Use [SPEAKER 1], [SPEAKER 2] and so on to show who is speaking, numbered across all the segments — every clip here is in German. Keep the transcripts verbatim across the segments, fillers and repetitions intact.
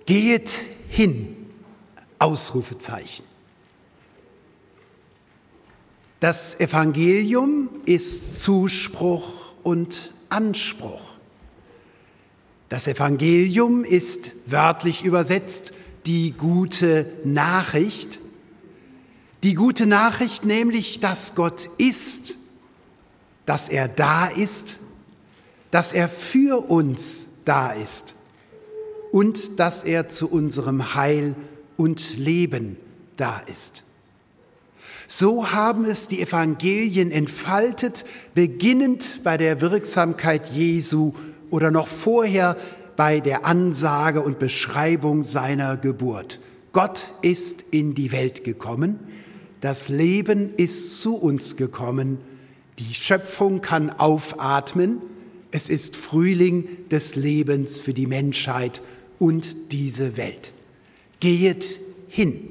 [SPEAKER 1] Gehet hin, Ausrufezeichen. Das Evangelium ist Zuspruch und Anspruch. Das Evangelium ist wörtlich übersetzt die gute Nachricht. Die gute Nachricht nämlich, dass Gott ist, dass er da ist, dass er für uns da ist und dass er zu unserem Heil und Leben da ist. So haben es die Evangelien entfaltet, beginnend bei der Wirksamkeit Jesu oder noch vorher bei der Ansage und Beschreibung seiner Geburt. Gott ist in die Welt gekommen, das Leben ist zu uns gekommen, die Schöpfung kann aufatmen, es ist Frühling des Lebens für die Menschheit und diese Welt. Gehet hin.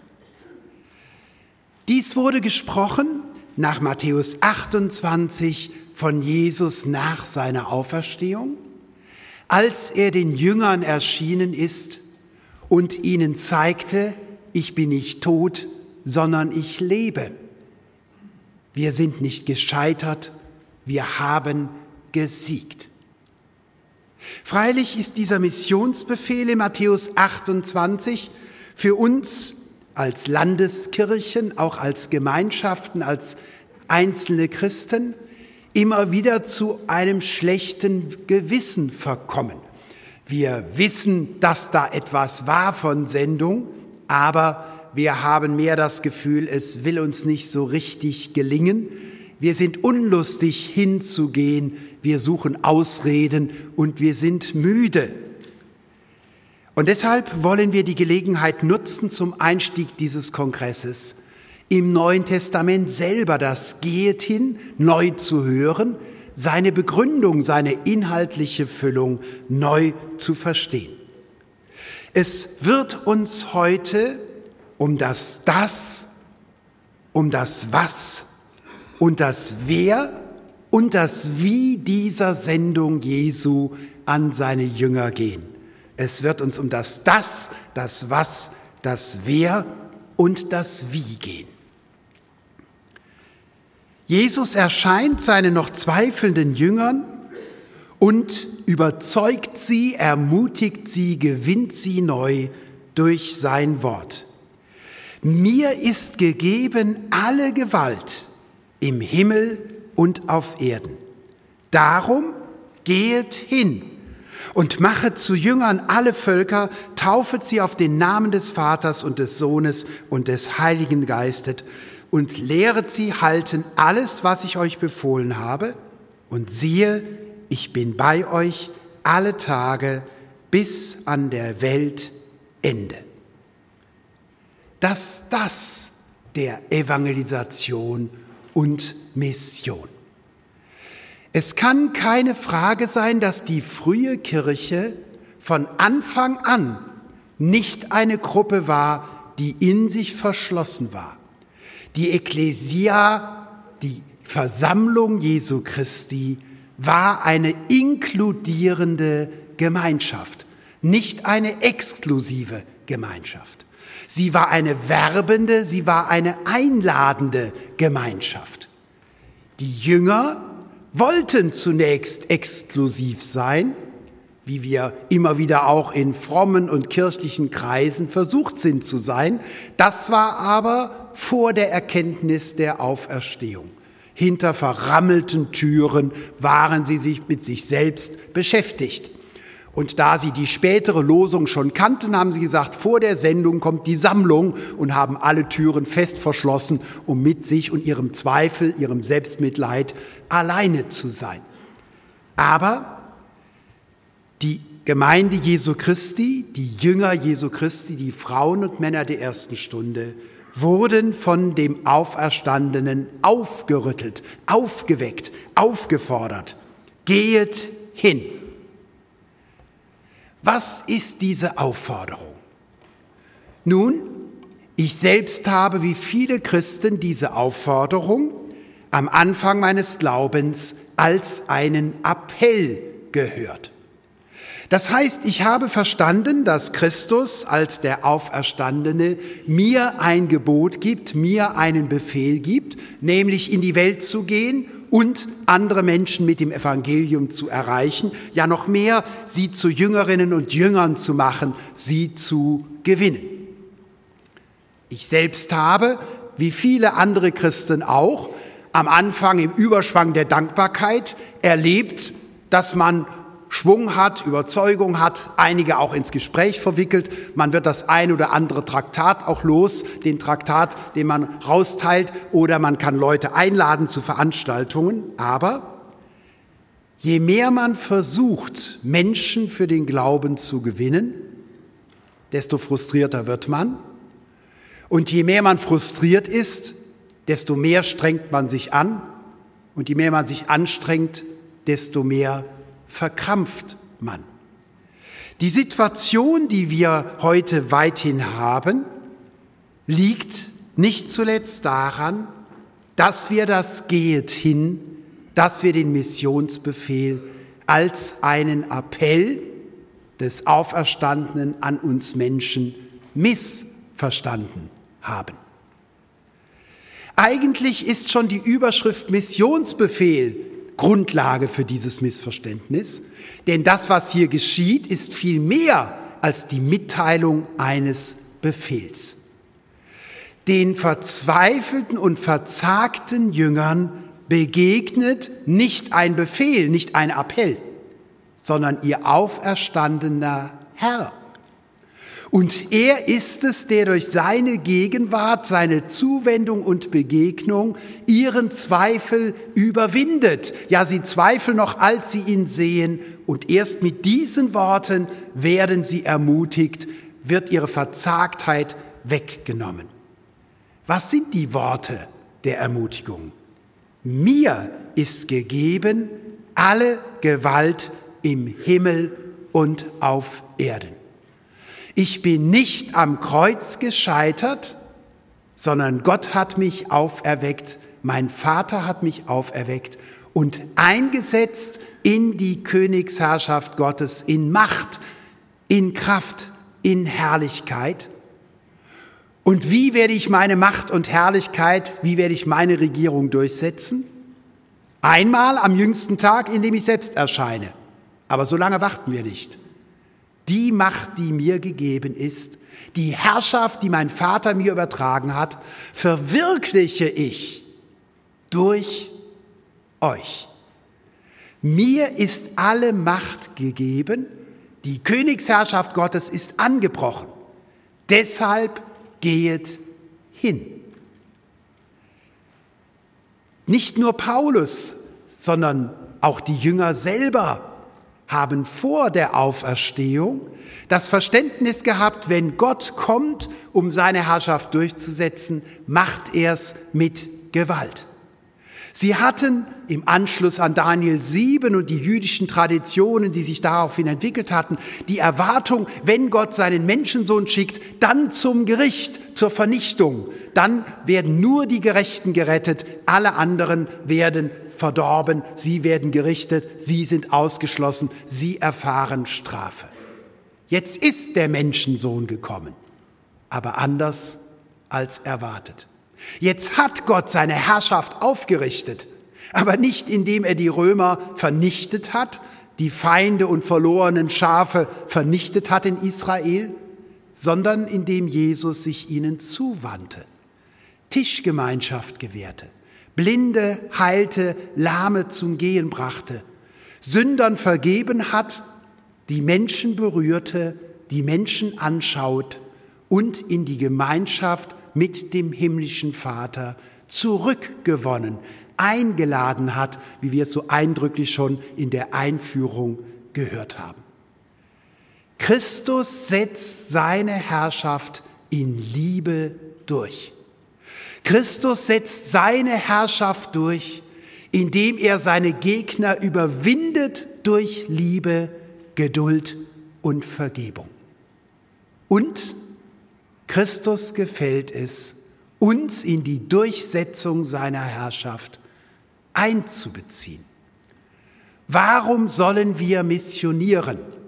[SPEAKER 1] Dies wurde gesprochen nach Matthäus achtundzwanzig von Jesus nach seiner Auferstehung, als er den Jüngern erschienen ist und ihnen zeigte, ich bin nicht tot, sondern ich lebe. Wir sind nicht gescheitert, wir haben gesiegt. Freilich ist dieser Missionsbefehl in Matthäus achtundzwanzig für uns als Landeskirchen, auch als Gemeinschaften, als einzelne Christen immer wieder zu einem schlechten Gewissen verkommen. Wir wissen, dass da etwas war von Sendung, aber wir haben mehr das Gefühl, es will uns nicht so richtig gelingen. Wir sind unlustig hinzugehen, wir suchen Ausreden und wir sind müde. Und deshalb wollen wir die Gelegenheit nutzen zum Einstieg dieses Kongresses, im Neuen Testament selber das Gehet hin neu zu hören, seine Begründung, seine inhaltliche Füllung neu zu verstehen. Es wird uns heute um das Das, um das Was und das Wer und das Wie dieser Sendung Jesu an seine Jünger gehen. Es wird uns um das Das, das Was, das Wer und das Wie gehen. Jesus erscheint seinen noch zweifelnden Jüngern und überzeugt sie, ermutigt sie, gewinnt sie neu durch sein Wort. Mir ist gegeben alle Gewalt im Himmel und auf Erden. Darum gehet hin und machet zu Jüngern alle Völker, taufet sie auf den Namen des Vaters und des Sohnes und des Heiligen Geistes und lehret sie halten alles, was ich euch befohlen habe. Und siehe, ich bin bei euch alle Tage bis an der Weltende. Das, das der Evangelisation und Mission. Es kann keine Frage sein, dass die frühe Kirche von Anfang an nicht eine Gruppe war, die in sich verschlossen war. Die Ekklesia, die Versammlung Jesu Christi, war eine inkludierende Gemeinschaft, nicht eine exklusive Gemeinschaft. Sie war eine werbende, sie war eine einladende Gemeinschaft. Die Jünger wollten zunächst exklusiv sein, wie wir immer wieder auch in frommen und kirchlichen Kreisen versucht sind zu sein. Das war aber vor der Erkenntnis der Auferstehung. Hinter verrammelten Türen waren sie sich mit sich selbst beschäftigt. Und da sie die spätere Losung schon kannten, haben sie gesagt, vor der Sendung kommt die Sammlung und haben alle Türen fest verschlossen, um mit sich und ihrem Zweifel, ihrem Selbstmitleid alleine zu sein. Aber die Gemeinde Jesu Christi, die Jünger Jesu Christi, die Frauen und Männer der ersten Stunde, wurden von dem Auferstandenen aufgerüttelt, aufgeweckt, aufgefordert. Gehet hin. Was ist diese Aufforderung? Nun, ich selbst habe wie viele Christen diese Aufforderung am Anfang meines Glaubens als einen Appell gehört. Das heißt, ich habe verstanden, dass Christus als der Auferstandene mir ein Gebot gibt, mir einen Befehl gibt, nämlich in die Welt zu gehen und andere Menschen mit dem Evangelium zu erreichen, ja noch mehr, sie zu Jüngerinnen und Jüngern zu machen, sie zu gewinnen. Ich selbst habe, wie viele andere Christen auch, am Anfang im Überschwang der Dankbarkeit erlebt, dass man Schwung hat, Überzeugung hat, einige auch ins Gespräch verwickelt. Man wird das ein oder andere Traktat auch los, den Traktat, den man rausteilt, oder man kann Leute einladen zu Veranstaltungen. Aber je mehr man versucht, Menschen für den Glauben zu gewinnen, desto frustrierter wird man. Und je mehr man frustriert ist, desto mehr strengt man sich an. Und je mehr man sich anstrengt, desto mehr verkrampft man. Die Situation, die wir heute weithin haben, liegt nicht zuletzt daran, dass wir das Gehet hin, dass wir den Missionsbefehl als einen Appell des Auferstandenen an uns Menschen missverstanden haben. Eigentlich ist schon die Überschrift Missionsbefehl Grundlage für dieses Missverständnis, denn das, was hier geschieht, ist viel mehr als die Mitteilung eines Befehls. Den verzweifelten und verzagten Jüngern begegnet nicht ein Befehl, nicht ein Appell, sondern ihr auferstandener Herr. Und er ist es, der durch seine Gegenwart, seine Zuwendung und Begegnung ihren Zweifel überwindet. Ja, sie zweifeln noch, als sie ihn sehen. Und erst mit diesen Worten werden sie ermutigt, wird ihre Verzagtheit weggenommen. Was sind die Worte der Ermutigung? Mir ist gegeben alle Gewalt im Himmel und auf Erden. Ich bin nicht am Kreuz gescheitert, sondern Gott hat mich auferweckt, mein Vater hat mich auferweckt und eingesetzt in die Königsherrschaft Gottes, in Macht, in Kraft, in Herrlichkeit. Und wie werde ich meine Macht und Herrlichkeit, wie werde ich meine Regierung durchsetzen? Einmal am jüngsten Tag, in dem ich selbst erscheine. Aber so lange warten wir nicht. Die Macht, die mir gegeben ist, die Herrschaft, die mein Vater mir übertragen hat, verwirkliche ich durch euch. Mir ist alle Macht gegeben, die Königsherrschaft Gottes ist angebrochen. Deshalb gehet hin. Nicht nur Paulus, sondern auch die Jünger selber haben vor der Auferstehung das Verständnis gehabt, wenn Gott kommt, um seine Herrschaft durchzusetzen, macht er es mit Gewalt. Sie hatten im Anschluss an Daniel sieben und die jüdischen Traditionen, die sich daraufhin entwickelt hatten, die Erwartung, wenn Gott seinen Menschensohn schickt, dann zum Gericht, zur Vernichtung. Dann werden nur die Gerechten gerettet, alle anderen werden verdorben, sie werden gerichtet, sie sind ausgeschlossen, sie erfahren Strafe. Jetzt ist der Menschensohn gekommen, aber anders als erwartet. Jetzt hat Gott seine Herrschaft aufgerichtet, aber nicht indem er die Römer vernichtet hat, die Feinde und verlorenen Schafe vernichtet hat in Israel, sondern indem Jesus sich ihnen zuwandte, Tischgemeinschaft gewährte, Blinde heilte, Lahme zum Gehen brachte, Sündern vergeben hat, die Menschen berührte, die Menschen anschaut und in die Gemeinschaft mit dem himmlischen Vater zurückgewonnen, eingeladen hat, wie wir es so eindrücklich schon in der Einführung gehört haben. Christus setzt seine Herrschaft in Liebe durch. Christus setzt seine Herrschaft durch, indem er seine Gegner überwindet durch Liebe, Geduld und Vergebung. Und Christus gefällt es, uns in die Durchsetzung seiner Herrschaft einzubeziehen. Warum sollen wir missionieren?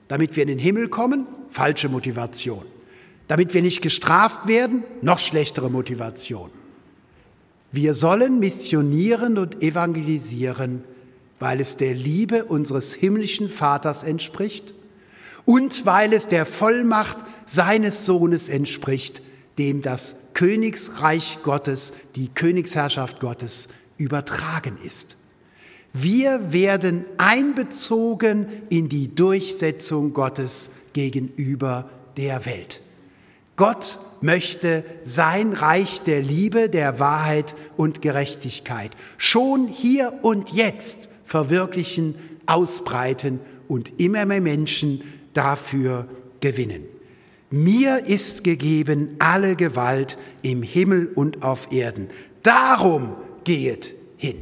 [SPEAKER 1] Damit wir in den Himmel kommen, falsche Motivation. Damit wir nicht gestraft werden, noch schlechtere Motivation. Wir sollen missionieren und evangelisieren, weil es der Liebe unseres himmlischen Vaters entspricht und weil es der Vollmacht seines Sohnes entspricht, dem das Königsreich Gottes, die Königsherrschaft Gottes übertragen ist. Wir werden einbezogen in die Durchsetzung Gottes gegenüber der Welt. Gott möchte sein Reich der Liebe, der Wahrheit und Gerechtigkeit schon hier und jetzt verwirklichen, ausbreiten und immer mehr Menschen dafür gewinnen. Mir ist gegeben alle Gewalt im Himmel und auf Erden. Darum gehet hin.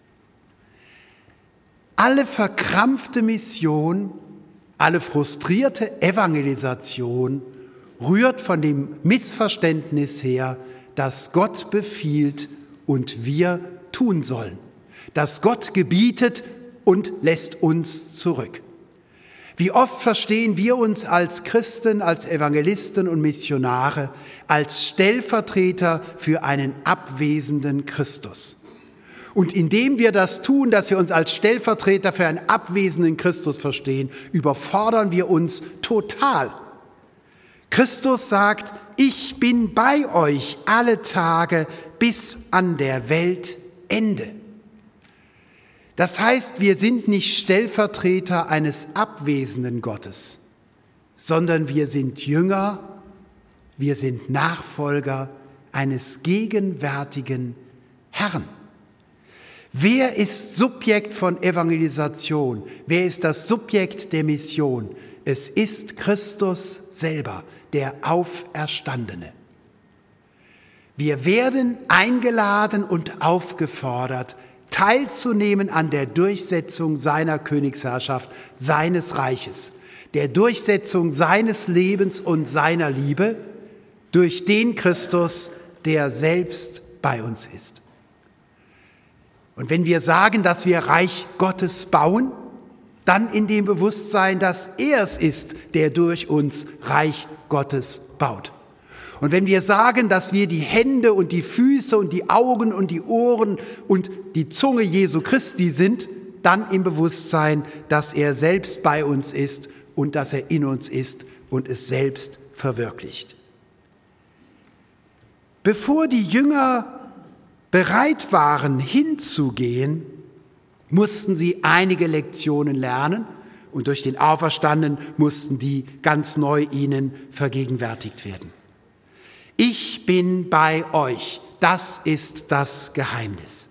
[SPEAKER 1] Alle verkrampfte Mission, alle frustrierte Evangelisation rührt von dem Missverständnis her, dass Gott befiehlt und wir tun sollen, dass Gott gebietet und lässt uns zurück. Wie oft verstehen wir uns als Christen, als Evangelisten und Missionare, als Stellvertreter für einen abwesenden Christus. Und indem wir das tun, dass wir uns als Stellvertreter für einen abwesenden Christus verstehen, überfordern wir uns total. Christus sagt, ich bin bei euch alle Tage bis an der Weltende. Das heißt, wir sind nicht Stellvertreter eines abwesenden Gottes, sondern wir sind Jünger, wir sind Nachfolger eines gegenwärtigen Herrn. Wer ist Subjekt von Evangelisation? Wer ist das Subjekt der Mission? Es ist Christus selber, der Auferstandene. Wir werden eingeladen und aufgefordert, teilzunehmen an der Durchsetzung seiner Königsherrschaft, seines Reiches, der Durchsetzung seines Lebens und seiner Liebe durch den Christus, der selbst bei uns ist. Und wenn wir sagen, dass wir Reich Gottes bauen, dann in dem Bewusstsein, dass er es ist, der durch uns Reich Gottes baut. Und wenn wir sagen, dass wir die Hände und die Füße und die Augen und die Ohren und die Zunge Jesu Christi sind, dann im Bewusstsein, dass er selbst bei uns ist und dass er in uns ist und es selbst verwirklicht. Bevor die Jünger bereit waren, hinzugehen, mussten sie einige Lektionen lernen und durch den Auferstandenen mussten die ganz neu ihnen vergegenwärtigt werden. Ich bin bei euch, das ist das Geheimnis.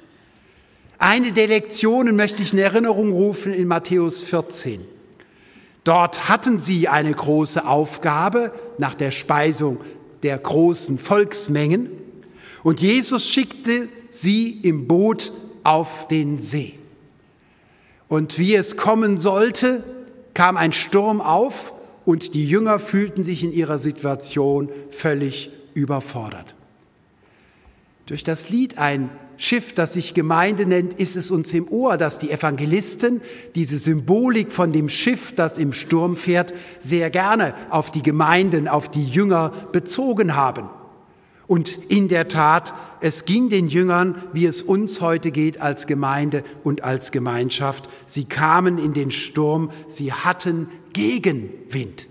[SPEAKER 1] Eine der Lektionen möchte ich in Erinnerung rufen in Matthäus vierzehn. Dort hatten sie eine große Aufgabe nach der Speisung der großen Volksmengen und Jesus schickte sie im Boot auf den See. Und wie es kommen sollte, kam ein Sturm auf und die Jünger fühlten sich in ihrer Situation völlig überfordert. Durch das Lied Ein Schiff, das sich Gemeinde nennt, ist es uns im Ohr, dass die Evangelisten diese Symbolik von dem Schiff, das im Sturm fährt, sehr gerne auf die Gemeinden, auf die Jünger bezogen haben. Und in der Tat, es ging den Jüngern, wie es uns heute geht als Gemeinde und als Gemeinschaft. Sie kamen in den Sturm, sie hatten Gegenwind.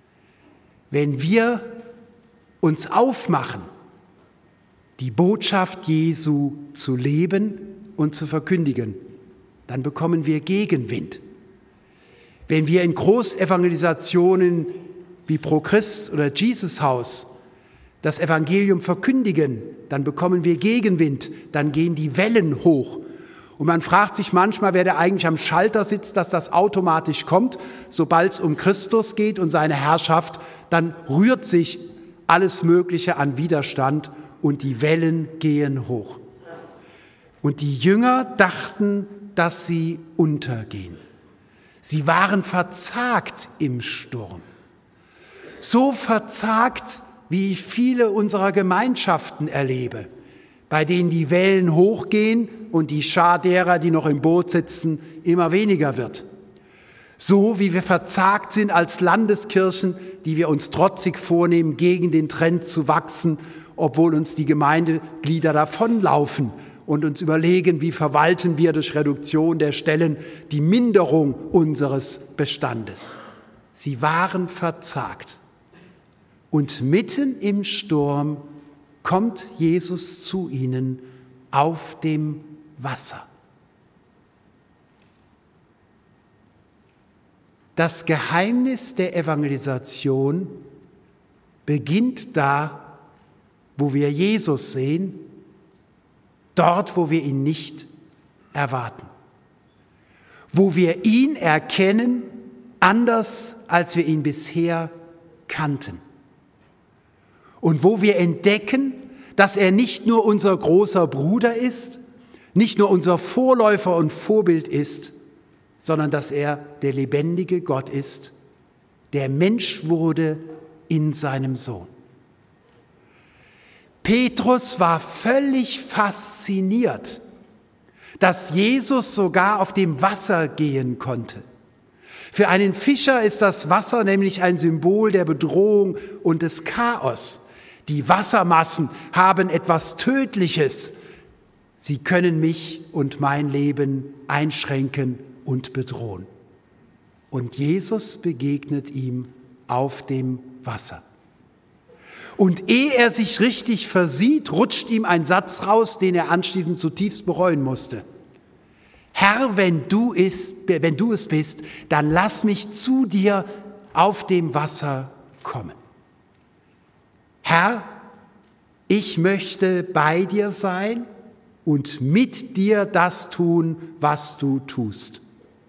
[SPEAKER 1] Wenn wir uns aufmachen, die Botschaft Jesu zu leben und zu verkündigen, dann bekommen wir Gegenwind. Wenn wir in Großevangelisationen wie Pro Christ oder Jesus Haus das Evangelium verkündigen, dann bekommen wir Gegenwind, dann gehen die Wellen hoch. Und man fragt sich manchmal, wer da eigentlich am Schalter sitzt, dass das automatisch kommt. Sobald es um Christus geht und seine Herrschaft, dann rührt sich alles Mögliche an Widerstand und die Wellen gehen hoch. Und die Jünger dachten, dass sie untergehen. Sie waren verzagt im Sturm. So verzagt, wie ich viele unserer Gemeinschaften erlebe, bei denen die Wellen hochgehen und die Schar derer, die noch im Boot sitzen, immer weniger wird. So wie wir verzagt sind als Landeskirchen, die wir uns trotzig vornehmen, gegen den Trend zu wachsen, obwohl uns die Gemeindeglieder davonlaufen und uns überlegen, wie verwalten wir durch Reduktion der Stellen die Minderung unseres Bestandes. Sie waren verzagt. Und mitten im Sturm kommt Jesus zu ihnen auf dem Wasser. Das Geheimnis der Evangelisation beginnt da, wo wir Jesus sehen, dort, wo wir ihn nicht erwarten. Wo wir ihn erkennen, anders als wir ihn bisher kannten. Und wo wir entdecken, dass er nicht nur unser großer Bruder ist, nicht nur unser Vorläufer und Vorbild ist, sondern dass er der lebendige Gott ist, der Mensch wurde in seinem Sohn. Petrus war völlig fasziniert, dass Jesus sogar auf dem Wasser gehen konnte. Für einen Fischer ist das Wasser nämlich ein Symbol der Bedrohung und des Chaos. Die Wassermassen haben etwas Tödliches. Sie können mich und mein Leben einschränken und bedrohen. Und Jesus begegnet ihm auf dem Wasser. Und ehe er sich richtig versieht, rutscht ihm ein Satz raus, den er anschließend zutiefst bereuen musste. Herr, wenn du es, wenn du es bist, dann lass mich zu dir auf dem Wasser kommen. Herr, ich möchte bei dir sein und mit dir das tun, was du tust.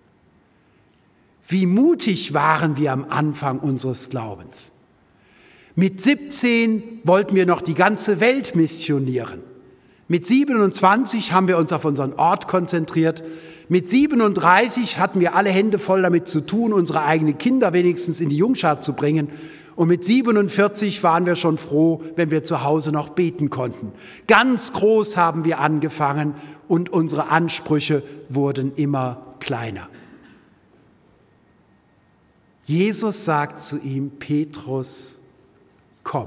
[SPEAKER 1] Wie mutig waren wir am Anfang unseres Glaubens. Mit siebzehn wollten wir noch die ganze Welt missionieren. Mit siebenundzwanzig haben wir uns auf unseren Ort konzentriert. Mit siebenunddreißig hatten wir alle Hände voll damit zu tun, unsere eigenen Kinder wenigstens in die Jungschar zu bringen. Und mit siebenundvierzig waren wir schon froh, wenn wir zu Hause noch beten konnten. Ganz groß haben wir angefangen und unsere Ansprüche wurden immer kleiner. Jesus sagt zu ihm, Petrus, komm.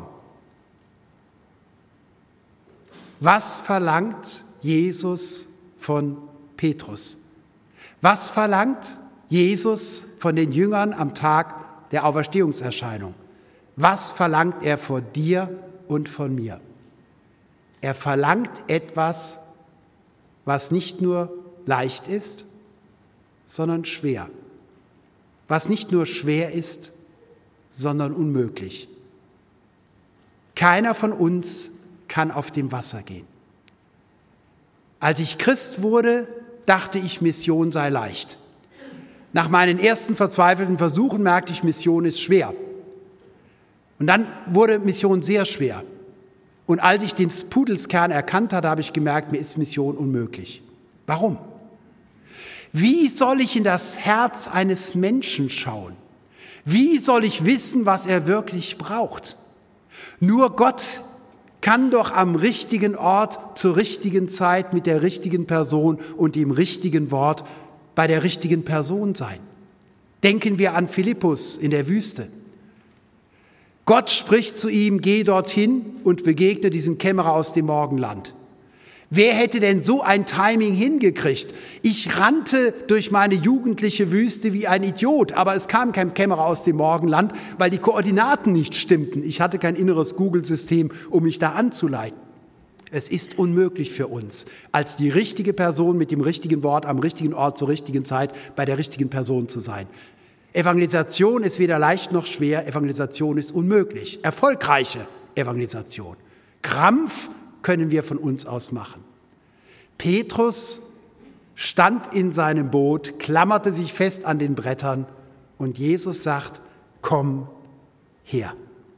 [SPEAKER 1] Was verlangt Jesus von Petrus? Was verlangt Jesus von den Jüngern am Tag der Auferstehungserscheinung? Was verlangt er von dir und von mir? Er verlangt etwas, was nicht nur leicht ist, sondern schwer. Was nicht nur schwer ist, sondern unmöglich. Keiner von uns kann auf dem Wasser gehen. Als ich Christ wurde, dachte ich, Mission sei leicht. Nach meinen ersten verzweifelten Versuchen merkte ich, Mission ist schwer. Und dann wurde Mission sehr schwer. Und als ich den Pudelskern erkannt hatte, habe ich gemerkt, mir ist Mission unmöglich. Warum? Wie soll ich in das Herz eines Menschen schauen? Wie soll ich wissen, was er wirklich braucht? Nur Gott kann doch am richtigen Ort, zur richtigen Zeit, mit der richtigen Person und dem richtigen Wort bei der richtigen Person sein. Denken wir an Philippus in der Wüste. Gott spricht zu ihm, geh dorthin und begegne diesem Kämmerer aus dem Morgenland. Wer hätte denn so ein Timing hingekriegt? Ich rannte durch meine jugendliche Wüste wie ein Idiot, aber es kam kein Kämmerer aus dem Morgenland, weil die Koordinaten nicht stimmten. Ich hatte kein inneres Google-System, um mich da anzuleiten. Es ist unmöglich für uns, als die richtige Person mit dem richtigen Wort am richtigen Ort zur richtigen Zeit bei der richtigen Person zu sein. Evangelisation ist weder leicht noch schwer, Evangelisation ist unmöglich. Erfolgreiche Evangelisation. Krampf können wir von uns aus machen. Petrus stand in seinem Boot, klammerte sich fest an den Brettern und Jesus sagt, komm her.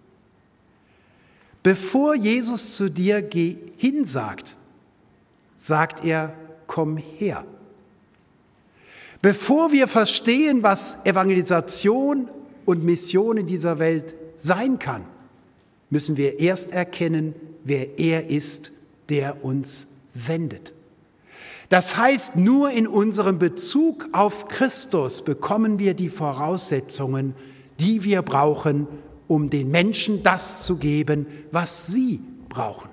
[SPEAKER 1] Bevor Jesus zu dir geh hin sagt, sagt er, komm her. Bevor wir verstehen, was Evangelisation und Mission in dieser Welt sein kann, müssen wir erst erkennen, wer er ist, der uns sendet. Das heißt, nur in unserem Bezug auf Christus bekommen wir die Voraussetzungen, die wir brauchen, um den Menschen das zu geben, was sie brauchen.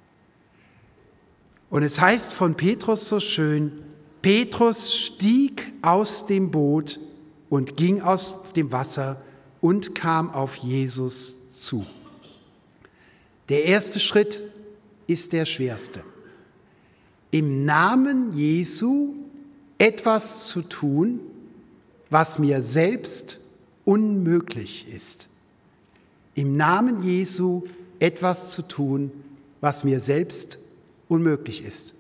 [SPEAKER 1] Und es heißt von Petrus so schön, Petrus stieg aus dem Boot und ging aus dem Wasser und kam auf Jesus zu. Der erste Schritt ist der schwerste. Im Namen Jesu etwas zu tun, was mir selbst unmöglich ist. Im Namen Jesu etwas zu tun, was mir selbst unmöglich ist.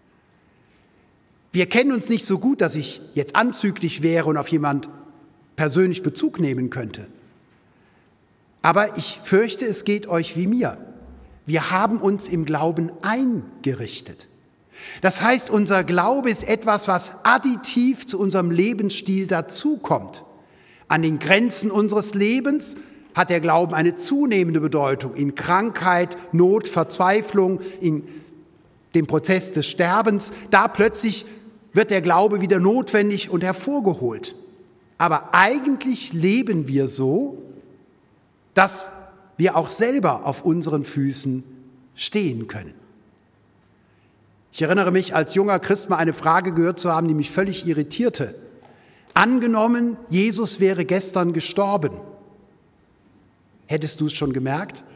[SPEAKER 1] Wir kennen uns nicht so gut, dass ich jetzt anzüglich wäre und auf jemand persönlich Bezug nehmen könnte. Aber ich fürchte, es geht euch wie mir. Wir haben uns im Glauben eingerichtet. Das heißt, unser Glaube ist etwas, was additiv zu unserem Lebensstil dazukommt. An den Grenzen unseres Lebens hat der Glauben eine zunehmende Bedeutung. In Krankheit, Not, Verzweiflung, in dem Prozess des Sterbens, da plötzlich wird der Glaube wieder notwendig und hervorgeholt. Aber eigentlich leben wir so, dass wir auch selber auf unseren Füßen stehen können. Ich erinnere mich, als junger Christ mal eine Frage gehört zu haben, die mich völlig irritierte. Angenommen, Jesus wäre gestern gestorben. Hättest du es schon gemerkt?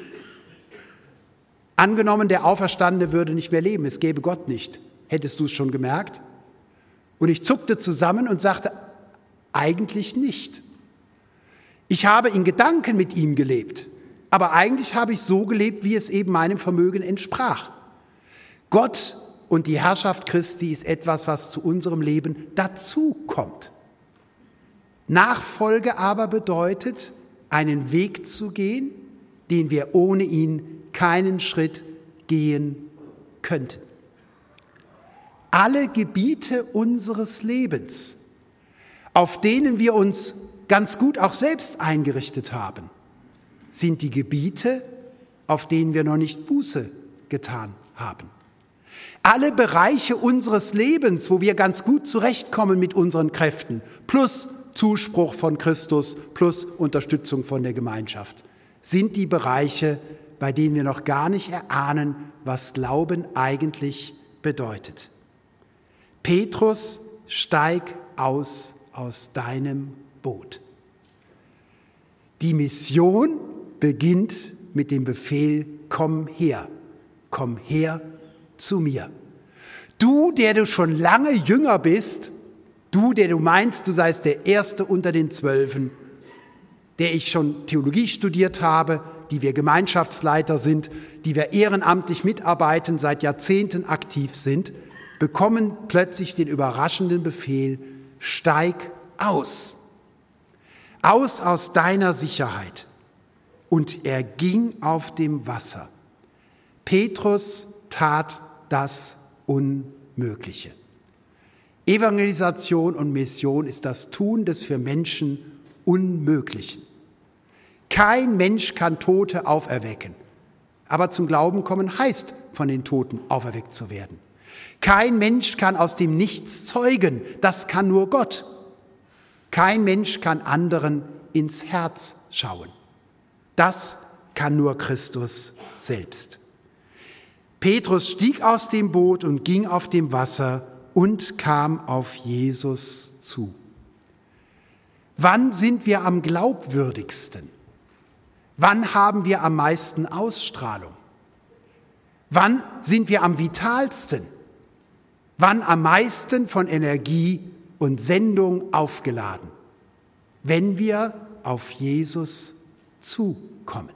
[SPEAKER 1] Angenommen, der Auferstandene würde nicht mehr leben, es gäbe Gott nicht. Hättest du es schon gemerkt? Und ich zuckte zusammen und sagte, eigentlich nicht. Ich habe in Gedanken mit ihm gelebt, aber eigentlich habe ich so gelebt, wie es eben meinem Vermögen entsprach. Gott und die Herrschaft Christi ist etwas, was zu unserem Leben dazukommt. Nachfolge aber bedeutet, einen Weg zu gehen, den wir ohne ihn keinen Schritt gehen könnten. Alle Gebiete unseres Lebens, auf denen wir uns ganz gut auch selbst eingerichtet haben, sind die Gebiete, auf denen wir noch nicht Buße getan haben. Alle Bereiche unseres Lebens, wo wir ganz gut zurechtkommen mit unseren Kräften, plus Zuspruch von Christus, plus Unterstützung von der Gemeinschaft, sind die Bereiche, bei denen wir noch gar nicht erahnen, was Glauben eigentlich bedeutet. Petrus, steig aus aus deinem Boot. Die Mission beginnt mit dem Befehl, komm her, komm her zu mir. Du, der du schon lange jünger bist, du, der du meinst, du seist der Erste unter den Zwölfen, der ich schon Theologie studiert habe, die wir Gemeinschaftsleiter sind, die wir ehrenamtlich mitarbeiten, seit Jahrzehnten aktiv sind, bekommen plötzlich den überraschenden Befehl, steig aus, aus aus deiner Sicherheit. Und er ging auf dem Wasser. Petrus tat das Unmögliche. Evangelisation und Mission ist das Tun des für Menschen Unmöglichen. Kein Mensch kann Tote auferwecken, aber zum Glauben kommen heißt, von den Toten auferweckt zu werden. Kein Mensch kann aus dem Nichts zeugen, das kann nur Gott. Kein Mensch kann anderen ins Herz schauen. Das kann nur Christus selbst. Petrus stieg aus dem Boot und ging auf dem Wasser und kam auf Jesus zu. Wann sind wir am glaubwürdigsten? Wann haben wir am meisten Ausstrahlung? Wann sind wir am vitalsten? Wann am meisten von Energie und Sendung aufgeladen? Wenn wir auf Jesus zukommen.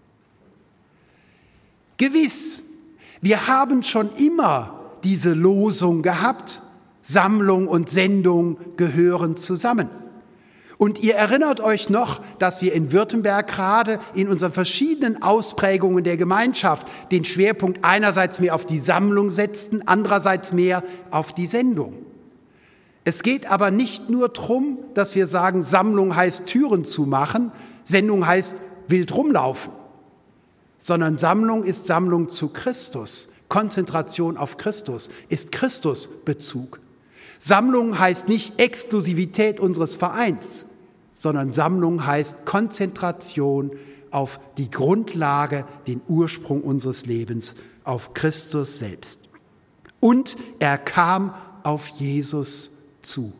[SPEAKER 1] Gewiss, wir haben schon immer diese Losung gehabt, Sammlung und Sendung gehören zusammen. Und ihr erinnert euch noch, dass wir in Württemberg gerade in unseren verschiedenen Ausprägungen der Gemeinschaft den Schwerpunkt einerseits mehr auf die Sammlung setzten, andererseits mehr auf die Sendung. Es geht aber nicht nur darum, dass wir sagen, Sammlung heißt Türen zumachen, Sendung heißt wild rumlaufen, sondern Sammlung ist Sammlung zu Christus, Konzentration auf Christus, ist Christusbezug. Sammlung heißt nicht Exklusivität unseres Vereins, sondern Sammlung heißt Konzentration auf die Grundlage, den Ursprung unseres Lebens, auf Christus selbst. Und er kam auf Jesus zu.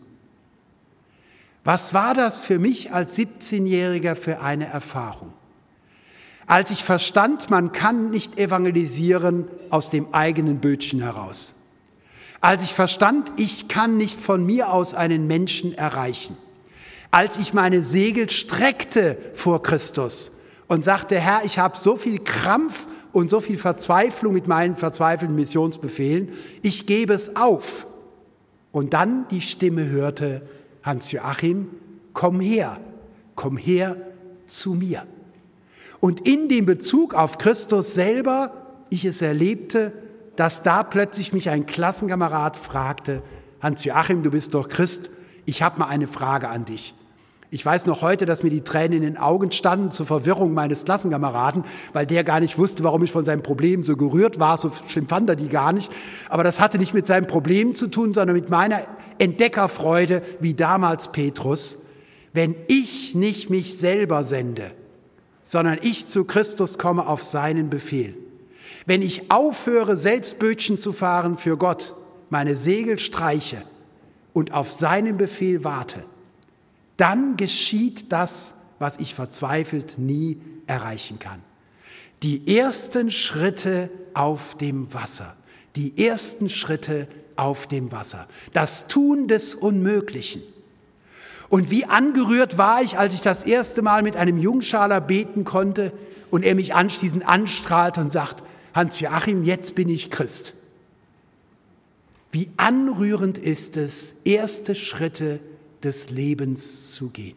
[SPEAKER 1] Was war das für mich als siebzehnjähriger für eine Erfahrung? Als ich verstand, man kann nicht evangelisieren aus dem eigenen Bötchen heraus. Als ich verstand, ich kann nicht von mir aus einen Menschen erreichen. Als ich meine Segel streckte vor Christus und sagte, Herr, ich habe so viel Krampf und so viel Verzweiflung mit meinen verzweifelten Missionsbefehlen, ich gebe es auf. Und dann die Stimme hörte, Hans-Joachim, komm her, komm her zu mir. Und in dem Bezug auf Christus selber, ich es erlebte, dass da plötzlich mich ein Klassenkamerad fragte, Hans-Joachim, du bist doch Christ, ich habe mal eine Frage an dich. Ich weiß noch heute, dass mir die Tränen in den Augen standen zur Verwirrung meines Klassenkameraden, weil der gar nicht wusste, warum ich von seinem Problem so gerührt war, so schlimm fand er die gar nicht. Aber das hatte nicht mit seinem Problem zu tun, sondern mit meiner Entdeckerfreude, wie damals Petrus. Wenn ich nicht mich selber sende, sondern ich zu Christus komme auf seinen Befehl. Wenn ich aufhöre, selbst Bötchen zu fahren für Gott, meine Segel streiche und auf seinen Befehl warte, dann geschieht das, was ich verzweifelt nie erreichen kann. Die ersten Schritte auf dem Wasser, die ersten Schritte auf dem Wasser, das Tun des Unmöglichen. Und wie angerührt war ich, als ich das erste Mal mit einem Jungschaler beten konnte und er mich anschließend anstrahlte und sagt, Hans-Joachim, jetzt bin ich Christ. Wie anrührend ist es, erste Schritte des Lebens zu gehen.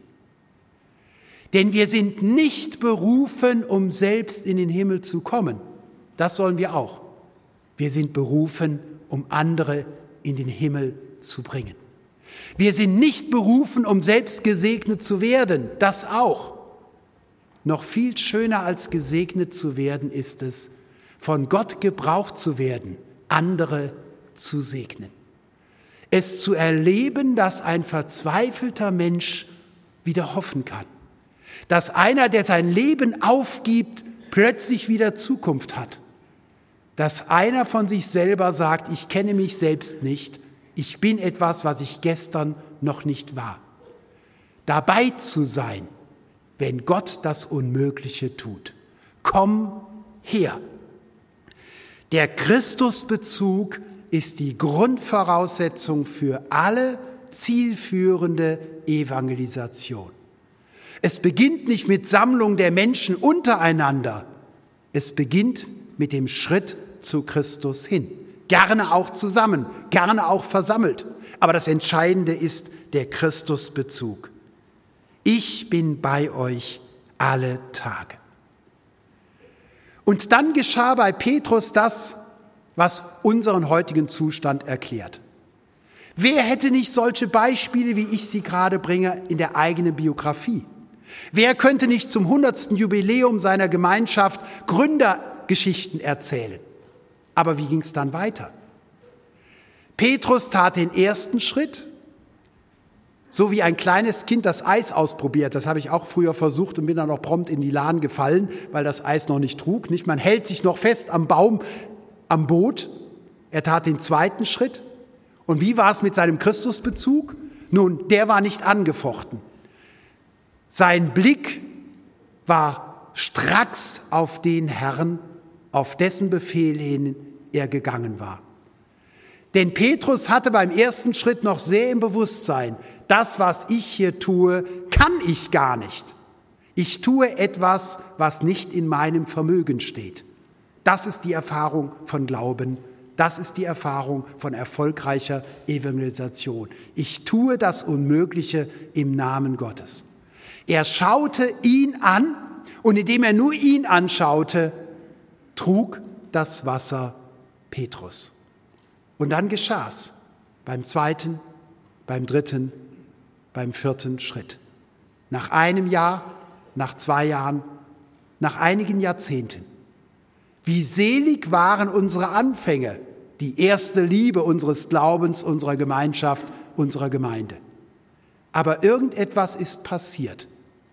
[SPEAKER 1] Denn wir sind nicht berufen, um selbst in den Himmel zu kommen. Das sollen wir auch. Wir sind berufen, um andere in den Himmel zu bringen. Wir sind nicht berufen, um selbst gesegnet zu werden. Das auch. Noch viel schöner als gesegnet zu werden ist es, von Gott gebraucht zu werden, andere zu segnen. Es zu erleben, dass ein verzweifelter Mensch wieder hoffen kann. Dass einer, der sein Leben aufgibt, plötzlich wieder Zukunft hat. Dass einer von sich selber sagt, ich kenne mich selbst nicht, ich bin etwas, was ich gestern noch nicht war. Dabei zu sein, wenn Gott das Unmögliche tut. Komm her. Der Christusbezug ist die Grundvoraussetzung für alle zielführende Evangelisation. Es beginnt nicht mit Sammlung der Menschen untereinander. Es beginnt mit dem Schritt zu Christus hin. Gerne auch zusammen, gerne auch versammelt. Aber das Entscheidende ist der Christusbezug. Ich bin bei euch alle Tage. Und dann geschah bei Petrus das, was unseren heutigen Zustand erklärt. Wer hätte nicht solche Beispiele, wie ich sie gerade bringe, in der eigenen Biografie? Wer könnte nicht zum hundertsten Jubiläum seiner Gemeinschaft Gründergeschichten erzählen? Aber wie ging es dann weiter? Petrus tat den ersten Schritt, so wie ein kleines Kind das Eis ausprobiert. Das habe ich auch früher versucht und bin dann auch prompt in die Lahn gefallen, weil das Eis noch nicht trug. Nicht? Man hält sich noch fest am Baum, am Boot. Er tat den zweiten Schritt. Und wie war es mit seinem Christusbezug? Nun, der war nicht angefochten. Sein Blick war stracks auf den Herrn, auf dessen Befehl hin er gegangen war. Denn Petrus hatte beim ersten Schritt noch sehr im Bewusstsein, das, was ich hier tue, kann ich gar nicht. Ich tue etwas, was nicht in meinem Vermögen steht. Das ist die Erfahrung von Glauben. Das ist die Erfahrung von erfolgreicher Evangelisation. Ich tue das Unmögliche im Namen Gottes. Er schaute ihn an und indem er nur ihn anschaute, trug das Wasser Petrus. Und dann geschah's beim zweiten, beim dritten, beim vierten Schritt. Nach einem Jahr, nach zwei Jahren, nach einigen Jahrzehnten Wie selig waren unsere Anfänge, die erste Liebe unseres Glaubens, unserer Gemeinschaft, unserer Gemeinde. Aber irgendetwas ist passiert.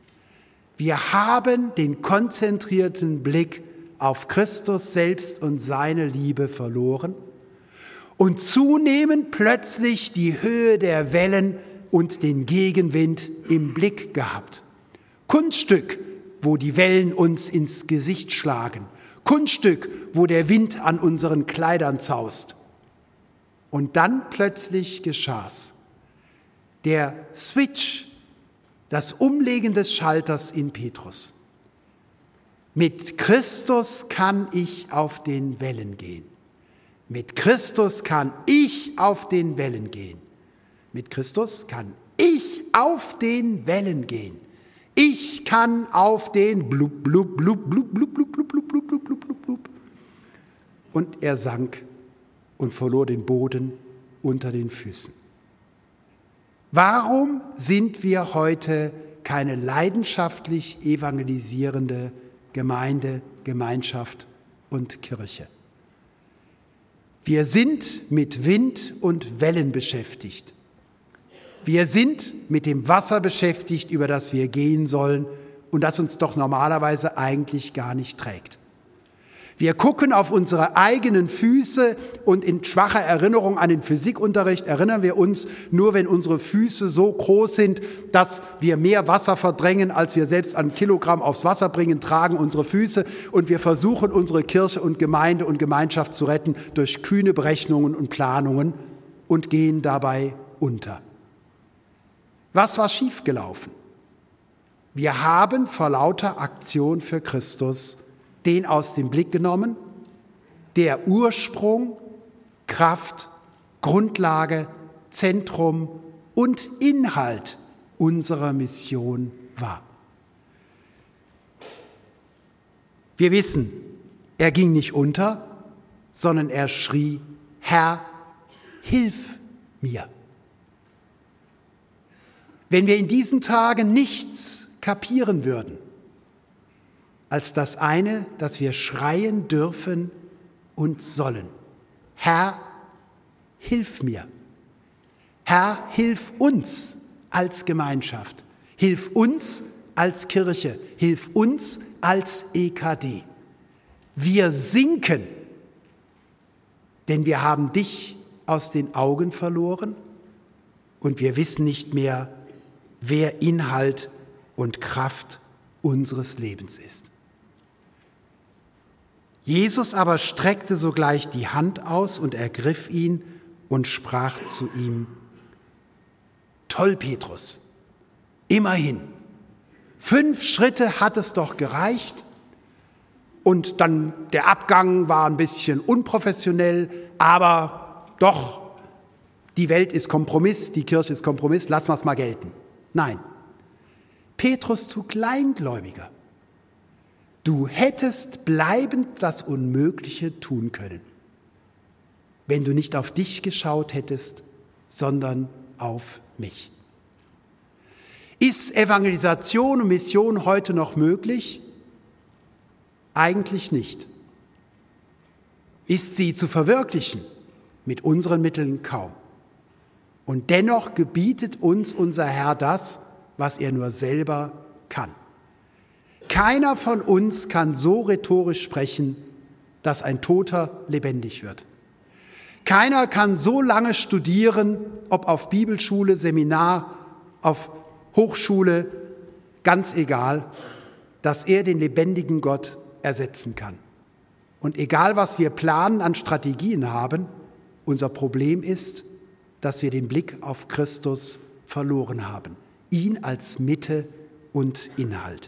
[SPEAKER 1] Wir haben den konzentrierten Blick auf Christus selbst und seine Liebe verloren und zunehmend plötzlich die Höhe der Wellen und den Gegenwind im Blick gehabt. Kunststück, wo die Wellen uns ins Gesicht schlagen. Kunststück, wo der Wind an unseren Kleidern zaust. Und dann plötzlich geschah's. Der Switch, das Umlegen des Schalters in Petrus. Mit Christus kann ich auf den Wellen gehen. Mit Christus kann ich auf den Wellen gehen. Mit Christus kann ich auf den Wellen gehen. Ich kann auf den blub, blub, blub, blub, blub, blub, blub, blub, blub, blub, blub, blub. Und er sank und verlor den Boden unter den Füßen. Warum sind wir heute keine leidenschaftlich evangelisierende Gemeinde, Gemeinschaft und Kirche? Wir sind mit Wind und Wellen beschäftigt. Wir sind mit dem Wasser beschäftigt, über das wir gehen sollen und das uns doch normalerweise eigentlich gar nicht trägt. Wir gucken auf unsere eigenen Füße und in schwacher Erinnerung an den Physikunterricht erinnern wir uns, nur wenn unsere Füße so groß sind, dass wir mehr Wasser verdrängen, als wir selbst an Kilogramm aufs Wasser bringen, tragen unsere Füße und wir versuchen, unsere Kirche und Gemeinde und Gemeinschaft zu retten durch kühne Berechnungen und Planungen und gehen dabei unter. Was war schiefgelaufen? Wir haben vor lauter Aktion für Christus den aus dem Blick genommen, der Ursprung, Kraft, Grundlage, Zentrum und Inhalt unserer Mission war. Wir wissen, er ging nicht unter, sondern er schrie, Herr, hilf mir. Wenn wir in diesen Tagen nichts kapieren würden, als das eine, dass wir schreien dürfen und sollen. Herr, hilf mir. Herr, hilf uns als Gemeinschaft. Hilf uns als Kirche. Hilf uns als E K D. Wir sinken, denn wir haben dich aus den Augen verloren und wir wissen nicht mehr, wer Inhalt und Kraft unseres Lebens ist. Jesus aber streckte sogleich die Hand aus und ergriff ihn und sprach zu ihm, toll, Petrus, immerhin, fünf Schritte hat es doch gereicht und dann der Abgang war ein bisschen unprofessionell, aber doch, die Welt ist Kompromiss, die Kirche ist Kompromiss, lassen wir es mal gelten. Nein, Petrus, du Kleingläubiger, du hättest bleibend das Unmögliche tun können, wenn du nicht auf dich geschaut hättest, sondern auf mich. Ist Evangelisation und Mission heute noch möglich? Eigentlich nicht. Ist sie zu verwirklichen? Mit unseren Mitteln kaum. Und dennoch gebietet uns unser Herr das, was er nur selber kann. Keiner von uns kann so rhetorisch sprechen, dass ein Toter lebendig wird. Keiner kann so lange studieren, ob auf Bibelschule, Seminar, auf Hochschule, ganz egal, dass er den lebendigen Gott ersetzen kann. Und egal, was wir planen an Strategien haben, unser Problem ist, dass wir den Blick auf Christus verloren haben, ihn als Mitte und Inhalt.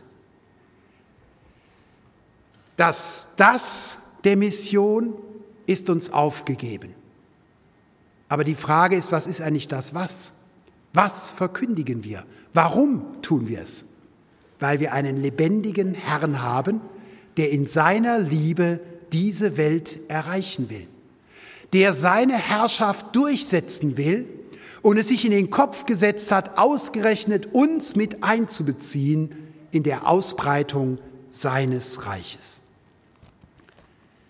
[SPEAKER 1] Das Das der Mission ist uns aufgegeben. Aber die Frage ist, was ist eigentlich das Was? Was verkündigen wir? Warum tun wir es? Weil wir einen lebendigen Herrn haben, der in seiner Liebe diese Welt erreichen will, der seine Herrschaft durchsetzen will und es sich in den Kopf gesetzt hat, ausgerechnet uns mit einzubeziehen in der Ausbreitung seines Reiches.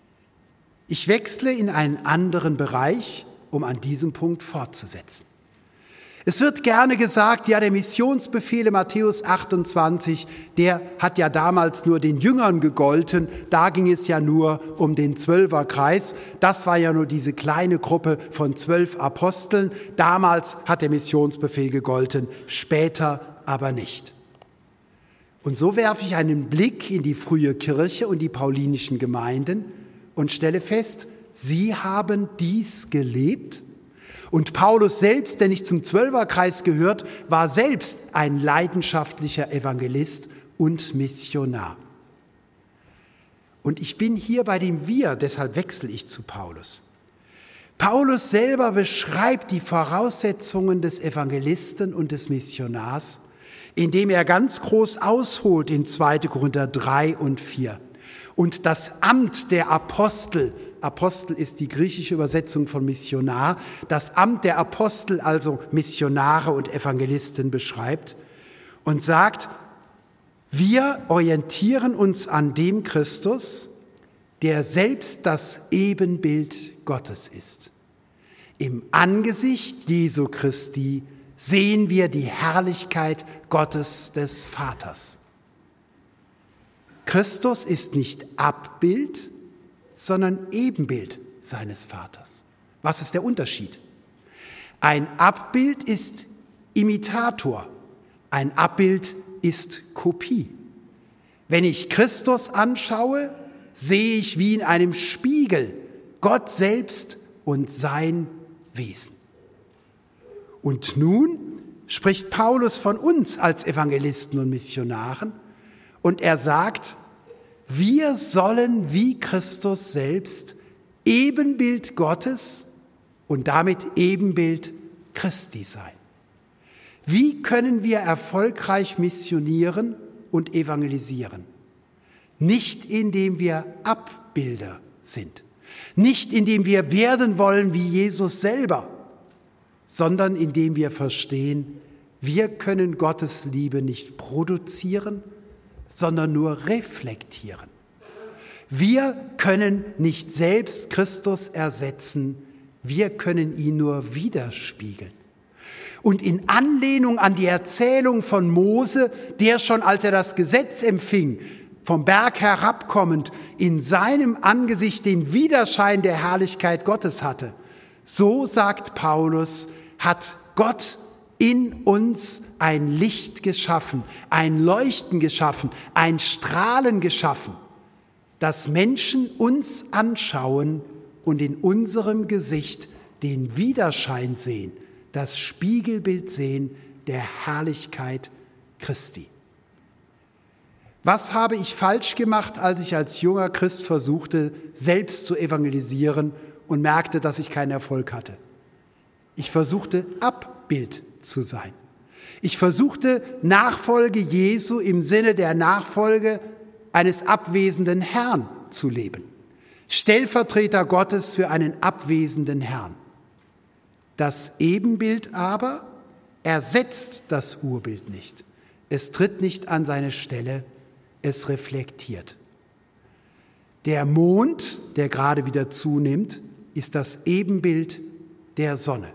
[SPEAKER 1] Ich wechsle in einen anderen Bereich, um an diesem Punkt fortzusetzen. Es wird gerne gesagt, ja, der Missionsbefehl in Matthäus achtundzwanzig, der hat ja damals nur den Jüngern gegolten. Da ging es ja nur um den Zwölferkreis. Das war ja nur diese kleine Gruppe von zwölf Aposteln. Damals hat der Missionsbefehl gegolten, später aber nicht. Und so werfe ich einen Blick in die frühe Kirche und die paulinischen Gemeinden und stelle fest, sie haben dies gelebt. Und Paulus selbst, der nicht zum Zwölferkreis gehört, war selbst ein leidenschaftlicher Evangelist und Missionar. Und ich bin hier bei dem Wir, deshalb wechsle ich zu Paulus. Paulus selber beschreibt die Voraussetzungen des Evangelisten und des Missionars, indem er ganz groß ausholt in zweiter Korinther drei und vier. Und das Amt der Apostel, Apostel ist die griechische Übersetzung von Missionar, das Amt der Apostel, also Missionare und Evangelisten, beschreibt und sagt, wir orientieren uns an dem Christus, der selbst das Ebenbild Gottes ist. Im Angesicht Jesu Christi sehen wir die Herrlichkeit Gottes des Vaters. Christus ist nicht Abbild, sondern Ebenbild seines Vaters. Was ist der Unterschied? Ein Abbild ist Imitator, ein Abbild ist Kopie. Wenn ich Christus anschaue, sehe ich wie in einem Spiegel Gott selbst und sein Wesen. Und nun spricht Paulus von uns als Evangelisten und Missionaren und er sagt, wir sollen wie Christus selbst Ebenbild Gottes und damit Ebenbild Christi sein. Wie können wir erfolgreich missionieren und evangelisieren? Nicht indem wir Abbilder sind, nicht indem wir werden wollen wie Jesus selber, sondern indem wir verstehen, wir können Gottes Liebe nicht produzieren, sondern nur reflektieren. Wir können nicht selbst Christus ersetzen, wir können ihn nur widerspiegeln. Und in Anlehnung an die Erzählung von Mose, der schon als er das Gesetz empfing, vom Berg herabkommend, in seinem Angesicht den Widerschein der Herrlichkeit Gottes hatte, so sagt Paulus, hat Gott in uns ein Licht geschaffen, ein Leuchten geschaffen, ein Strahlen geschaffen, dass Menschen uns anschauen und in unserem Gesicht den Widerschein sehen, das Spiegelbild sehen der Herrlichkeit Christi. Was habe ich falsch gemacht, als ich als junger Christ versuchte, selbst zu evangelisieren und merkte, dass ich keinen Erfolg hatte? Ich versuchte, Abbild zu sein. Ich versuchte, Nachfolge Jesu im Sinne der Nachfolge eines abwesenden Herrn zu leben. Stellvertreter Gottes für einen abwesenden Herrn. Das Ebenbild aber ersetzt das Urbild nicht. Es tritt nicht an seine Stelle, es reflektiert. Der Mond, der gerade wieder zunimmt, ist das Ebenbild der Sonne.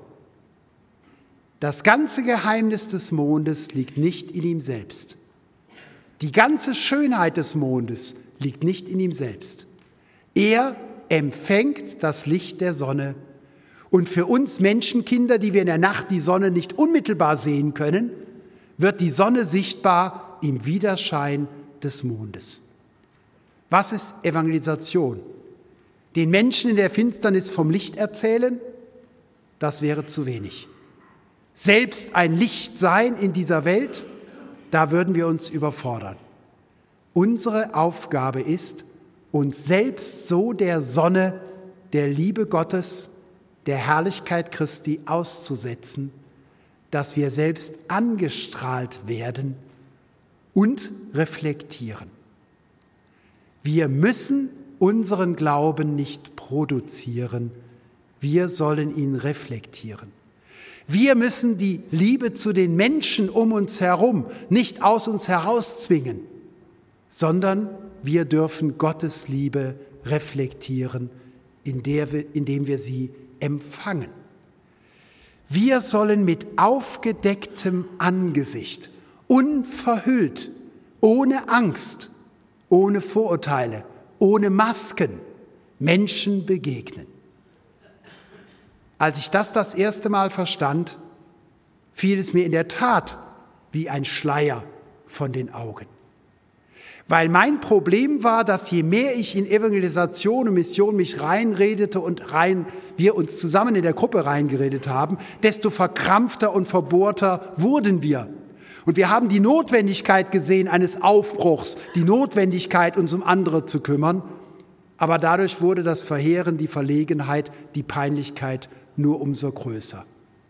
[SPEAKER 1] Das ganze Geheimnis des Mondes liegt nicht in ihm selbst. Die ganze Schönheit des Mondes liegt nicht in ihm selbst. Er empfängt das Licht der Sonne. Und für uns Menschenkinder, die wir in der Nacht die Sonne nicht unmittelbar sehen können, wird die Sonne sichtbar im Widerschein des Mondes. Was ist Evangelisation? Den Menschen in der Finsternis vom Licht erzählen? Das wäre zu wenig. Selbst ein Licht sein in dieser Welt, da würden wir uns überfordern. Unsere Aufgabe ist, uns selbst so der Sonne der Liebe Gottes, der Herrlichkeit Christi auszusetzen, dass wir selbst angestrahlt werden und reflektieren. Wir müssen unseren Glauben nicht produzieren, wir sollen ihn reflektieren. Wir müssen die Liebe zu den Menschen um uns herum nicht aus uns herauszwingen, sondern wir dürfen Gottes Liebe reflektieren in der wir, indem wir sie empfangen. Wir sollen mit aufgedecktem Angesicht, unverhüllt, ohne Angst, ohne Vorurteile, ohne Masken Menschen begegnen. Als ich das das erste Mal verstand, fiel es mir in der Tat wie ein Schleier von den Augen. Weil mein Problem war, dass je mehr ich in Evangelisation und Mission mich reinredete und rein, wir uns zusammen in der Gruppe reingeredet haben, desto verkrampfter und verbohrter wurden wir. Und wir haben die Notwendigkeit gesehen eines Aufbruchs, die Notwendigkeit, uns um andere zu kümmern. Aber dadurch wurde das Verheeren, die Verlegenheit, die Peinlichkeit nur umso größer.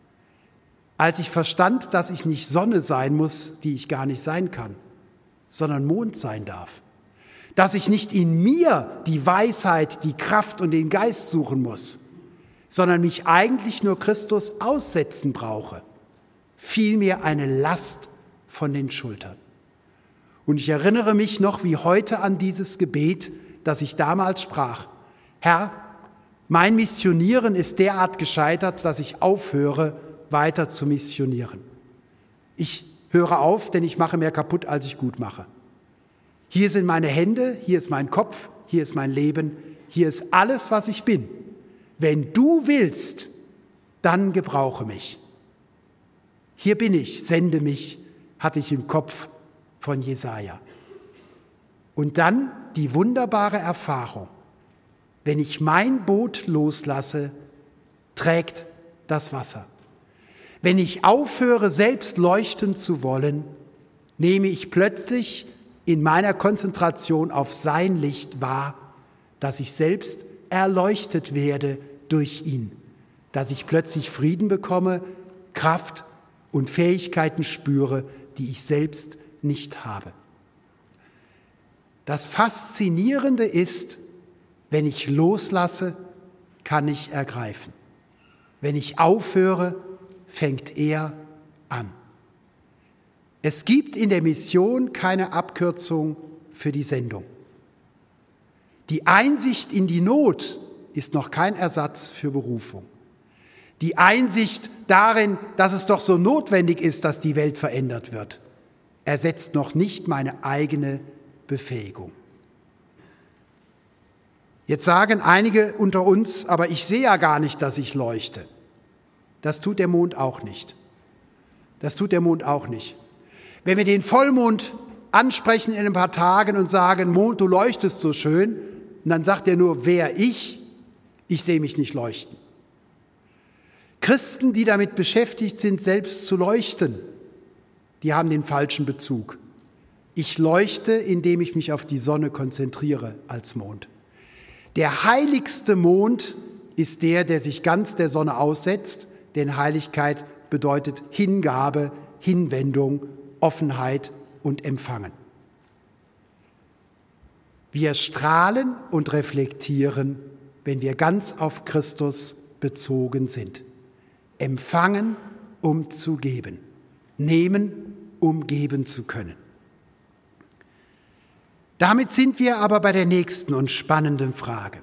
[SPEAKER 1] Als ich verstand, dass ich nicht Sonne sein muss, die ich gar nicht sein kann, sondern Mond sein darf, dass ich nicht in mir die Weisheit, die Kraft und den Geist suchen muss, sondern mich eigentlich nur Christus aussetzen brauche, fiel mir eine Last von den Schultern. Und ich erinnere mich noch wie heute an dieses Gebet, das ich damals sprach. Herr, mein Missionieren ist derart gescheitert, dass ich aufhöre, weiter zu missionieren. Ich höre auf, denn ich mache mehr kaputt, als ich gut mache. Hier sind meine Hände, hier ist mein Kopf, hier ist mein Leben, hier ist alles, was ich bin. Wenn du willst, dann gebrauche mich. Hier bin ich, sende mich, hatte ich im Kopf von Jesaja. Und dann die wunderbare Erfahrung, wenn ich mein Boot loslasse, trägt das Wasser. Wenn ich aufhöre, selbst leuchten zu wollen, nehme ich plötzlich in meiner Konzentration auf sein Licht wahr, dass ich selbst erleuchtet werde durch ihn, dass ich plötzlich Frieden bekomme, Kraft und Fähigkeiten spüre, die ich selbst nicht habe. Das Faszinierende ist, wenn ich loslasse, kann ich ergreifen. Wenn ich aufhöre, fängt er an. Es gibt in der Mission keine Abkürzung für die Sendung. Die Einsicht in die Not ist noch kein Ersatz für Berufung. Die Einsicht darin, dass es doch so notwendig ist, dass die Welt verändert wird, ersetzt noch nicht meine eigene Befähigung. Jetzt sagen einige unter uns, aber ich sehe ja gar nicht, dass ich leuchte. Das tut der Mond auch nicht. Das tut der Mond auch nicht. Wenn wir den Vollmond ansprechen in ein paar Tagen und sagen, Mond, du leuchtest so schön, und dann sagt er nur, wer ich? Ich sehe mich nicht leuchten. Christen, die damit beschäftigt sind, selbst zu leuchten, die haben den falschen Bezug. Ich leuchte, indem ich mich auf die Sonne konzentriere als Mond. Der heiligste Mond ist der, der sich ganz der Sonne aussetzt, denn Heiligkeit bedeutet Hingabe, Hinwendung, Offenheit und Empfangen. Wir strahlen und reflektieren, wenn wir ganz auf Christus bezogen sind. Empfangen, um zu geben. Nehmen, um geben zu können. Damit sind wir aber bei der nächsten und spannenden Frage.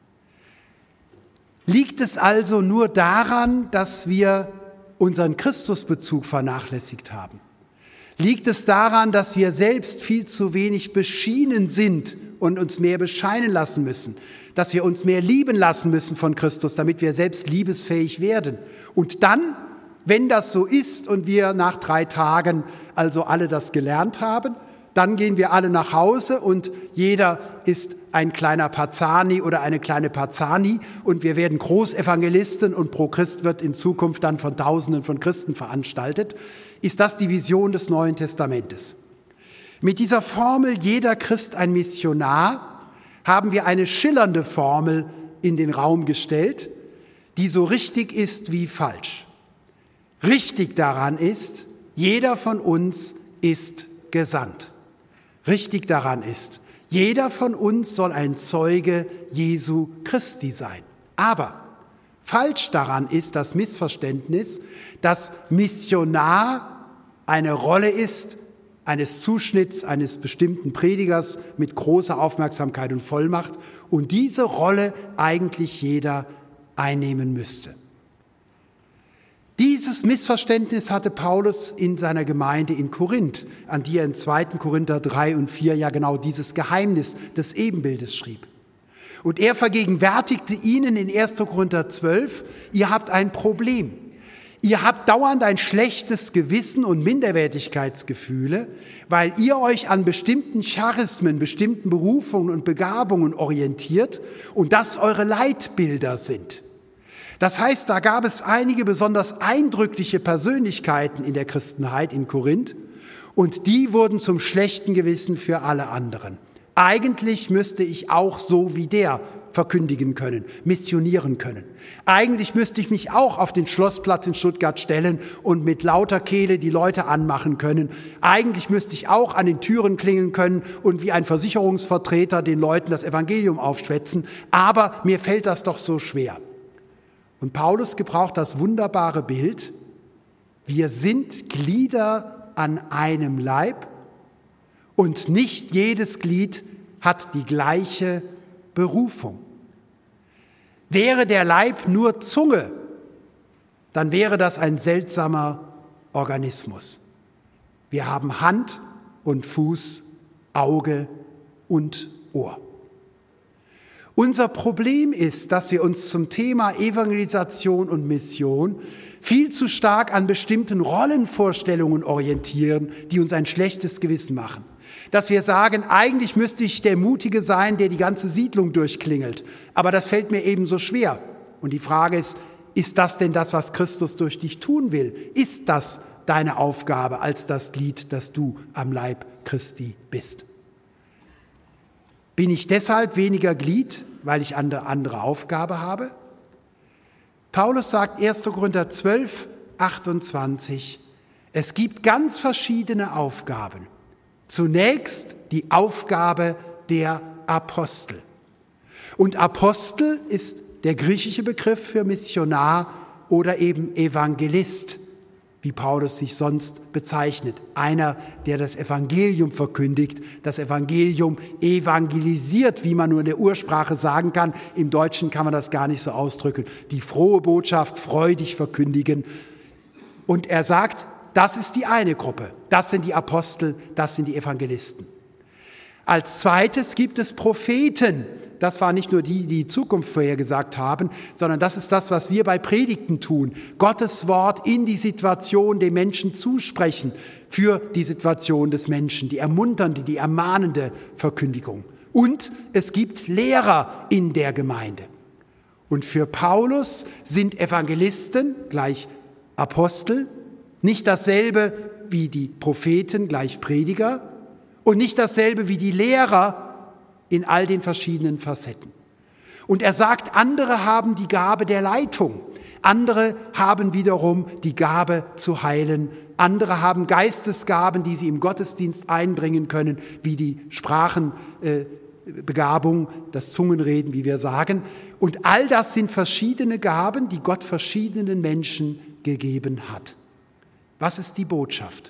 [SPEAKER 1] Liegt es also nur daran, dass wir unseren Christusbezug vernachlässigt haben? Liegt es daran, dass wir selbst viel zu wenig beschienen sind und uns mehr bescheinen lassen müssen? Dass wir uns mehr lieben lassen müssen von Christus, damit wir selbst liebesfähig werden? Und dann, wenn das so ist und wir nach drei Tagen also alle das gelernt haben, dann gehen wir alle nach Hause und jeder ist ein kleiner Pazani oder eine kleine Pazani und wir werden Großevangelisten und Pro Christ wird in Zukunft dann von Tausenden von Christen veranstaltet. Ist das die Vision des Neuen Testamentes? Mit dieser Formel, jeder Christ ein Missionar, haben wir eine schillernde Formel in den Raum gestellt, die so richtig ist wie falsch. Richtig daran ist, jeder von uns ist gesandt. Richtig daran ist, jeder von uns soll ein Zeuge Jesu Christi sein. Aber falsch daran ist das Missverständnis, dass Missionar eine Rolle ist, eines Zuschnitts eines bestimmten Predigers mit großer Aufmerksamkeit und Vollmacht und diese Rolle eigentlich jeder einnehmen müsste. Dieses Missverständnis hatte Paulus in seiner Gemeinde in Korinth, an die er in zweiten Korinther drei und vier ja genau dieses Geheimnis des Ebenbildes schrieb. Und er vergegenwärtigte ihnen in erster Korinther zwölf, ihr habt ein Problem. Ihr habt dauernd ein schlechtes Gewissen und Minderwertigkeitsgefühle, weil ihr euch an bestimmten Charismen, bestimmten Berufungen und Begabungen orientiert und das eure Leitbilder sind. Das heißt, da gab es einige besonders eindrückliche Persönlichkeiten in der Christenheit in Korinth und die wurden zum schlechten Gewissen für alle anderen. Eigentlich müsste ich auch so wie der verkündigen können, missionieren können. Eigentlich müsste ich mich auch auf den Schlossplatz in Stuttgart stellen und mit lauter Kehle die Leute anmachen können. Eigentlich müsste ich auch an den Türen klingeln können und wie ein Versicherungsvertreter den Leuten das Evangelium aufschwätzen. Aber mir fällt das doch so schwer. Und Paulus gebraucht das wunderbare Bild, wir sind Glieder an einem Leib und nicht jedes Glied hat die gleiche Berufung. Wäre der Leib nur Zunge, dann wäre das ein seltsamer Organismus. Wir haben Hand und Fuß, Auge und Ohr. Unser Problem ist, dass wir uns zum Thema Evangelisation und Mission viel zu stark an bestimmten Rollenvorstellungen orientieren, die uns ein schlechtes Gewissen machen. Dass wir sagen, eigentlich müsste ich der Mutige sein, der die ganze Siedlung durchklingelt. Aber das fällt mir ebenso schwer. Und die Frage ist, ist das denn das, was Christus durch dich tun will? Ist das deine Aufgabe als das Glied, das du am Leib Christi bist? Bin ich deshalb weniger Glied, weil ich eine andere Aufgabe habe? Paulus sagt erster Korinther zwölf, achtundzwanzig, es gibt ganz verschiedene Aufgaben. Zunächst die Aufgabe der Apostel. Und Apostel ist der griechische Begriff für Missionar oder eben Evangelist, wie Paulus sich sonst bezeichnet. Einer, der das Evangelium verkündigt, das Evangelium evangelisiert, wie man nur in der Ursprache sagen kann. Im Deutschen kann man das gar nicht so ausdrücken. Die frohe Botschaft freudig verkündigen. Und er sagt, das ist die eine Gruppe. Das sind die Apostel, das sind die Evangelisten. Als zweites gibt es Propheten. Das waren nicht nur die, die die Zukunft vorhergesagt haben, sondern das ist das, was wir bei Predigten tun. Gottes Wort in die Situation dem Menschen zusprechen, für die Situation des Menschen, die ermunternde, die ermahnende Verkündigung. Und es gibt Lehrer in der Gemeinde. Und für Paulus sind Evangelisten gleich Apostel nicht dasselbe wie die Propheten gleich Prediger und nicht dasselbe wie die Lehrer in all den verschiedenen Facetten. Und er sagt, andere haben die Gabe der Leitung, andere haben wiederum die Gabe zu heilen, andere haben Geistesgaben, die sie im Gottesdienst einbringen können, wie die Sprachenbegabung, das Zungenreden, wie wir sagen. Und all das sind verschiedene Gaben, die Gott verschiedenen Menschen gegeben hat. Was ist die Botschaft?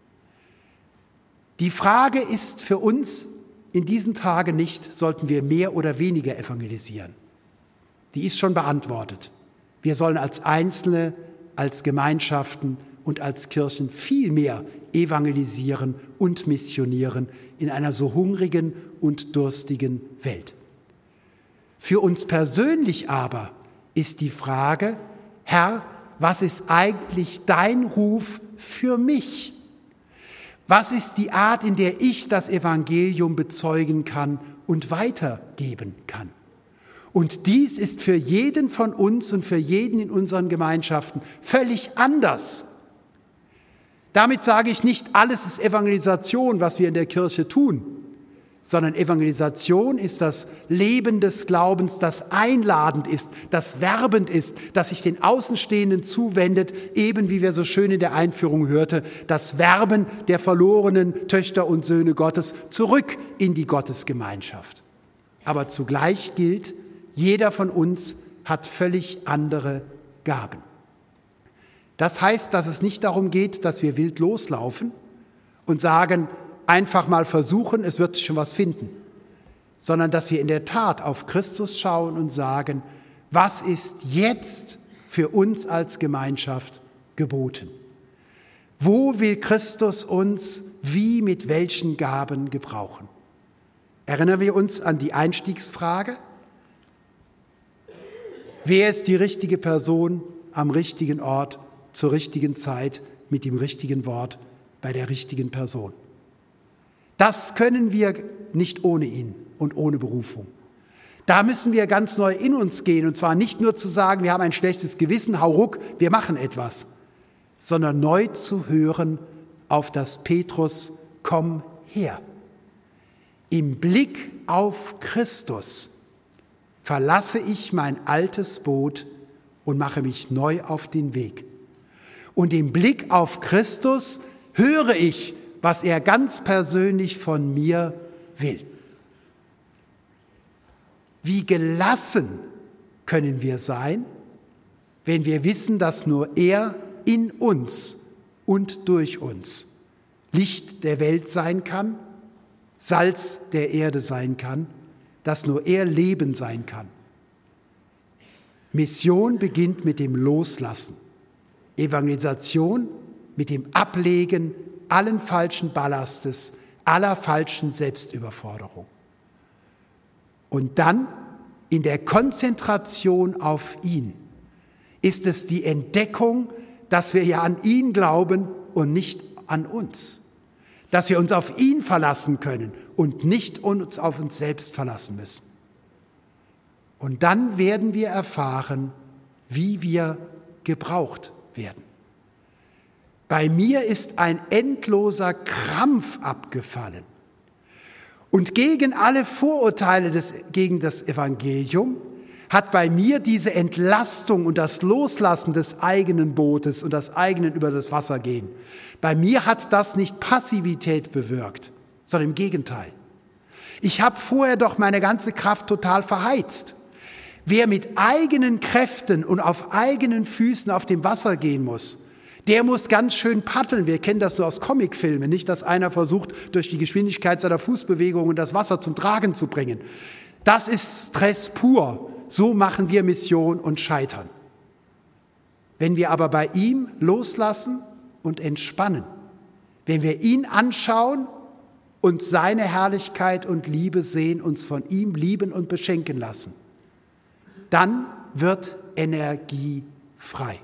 [SPEAKER 1] Die Frage ist für uns in diesen Tagen nicht, sollten wir mehr oder weniger evangelisieren. Die ist schon beantwortet. Wir sollen als Einzelne, als Gemeinschaften und als Kirchen viel mehr evangelisieren und missionieren in einer so hungrigen und durstigen Welt. Für uns persönlich aber ist die Frage, Herr, was ist eigentlich dein Ruf für mich? Was ist die Art, in der ich das Evangelium bezeugen kann und weitergeben kann? Und dies ist für jeden von uns und für jeden in unseren Gemeinschaften völlig anders. Damit sage ich nicht, alles ist Evangelisation, was wir in der Kirche tun, sondern Evangelisation ist das Leben des Glaubens, das einladend ist, das werbend ist, das sich den Außenstehenden zuwendet, eben wie wir so schön in der Einführung hörte, das Werben der verlorenen Töchter und Söhne Gottes zurück in die Gottesgemeinschaft. Aber zugleich gilt, jeder von uns hat völlig andere Gaben. Das heißt, dass es nicht darum geht, dass wir wild loslaufen und sagen, einfach mal versuchen, es wird sich schon was finden, sondern dass wir in der Tat auf Christus schauen und sagen, was ist jetzt für uns als Gemeinschaft geboten? Wo will Christus uns wie mit welchen Gaben gebrauchen? Erinnern wir uns an die Einstiegsfrage? Wer ist die richtige Person am richtigen Ort, zur richtigen Zeit, mit dem richtigen Wort, bei der richtigen Person? Das können wir nicht ohne ihn und ohne Berufung. Da müssen wir ganz neu in uns gehen, und zwar nicht nur zu sagen, wir haben ein schlechtes Gewissen, hau ruck, wir machen etwas, sondern neu zu hören auf das Petrus, komm her. Im Blick auf Christus verlasse ich mein altes Boot und mache mich neu auf den Weg. Und im Blick auf Christus höre ich, was er ganz persönlich von mir will. Wie gelassen können wir sein, wenn wir wissen, dass nur er in uns und durch uns Licht der Welt sein kann, Salz der Erde sein kann, dass nur er Leben sein kann. Mission beginnt mit dem Loslassen, Evangelisation mit dem Ablegen allen falschen Ballastes, aller falschen Selbstüberforderung. Und dann in der Konzentration auf ihn ist es die Entdeckung, dass wir ja an ihn glauben und nicht an uns. Dass wir uns auf ihn verlassen können und nicht uns auf uns selbst verlassen müssen. Und dann werden wir erfahren, wie wir gebraucht werden. Bei mir ist ein endloser Krampf abgefallen. Und gegen alle Vorurteile des, gegen das Evangelium hat bei mir diese Entlastung und das Loslassen des eigenen Bootes und das eigenen über das Wasser gehen, bei mir hat das nicht Passivität bewirkt, sondern im Gegenteil. Ich habe vorher doch meine ganze Kraft total verheizt. Wer mit eigenen Kräften und auf eigenen Füßen auf dem Wasser gehen muss, der muss ganz schön paddeln. Wir kennen das nur aus Comicfilmen, nicht, dass einer versucht, durch die Geschwindigkeit seiner Fußbewegungen das Wasser zum Tragen zu bringen. Das ist Stress pur. So machen wir Mission und scheitern. Wenn wir aber bei ihm loslassen und entspannen, wenn wir ihn anschauen und seine Herrlichkeit und Liebe sehen, uns von ihm lieben und beschenken lassen, dann wird Energie frei.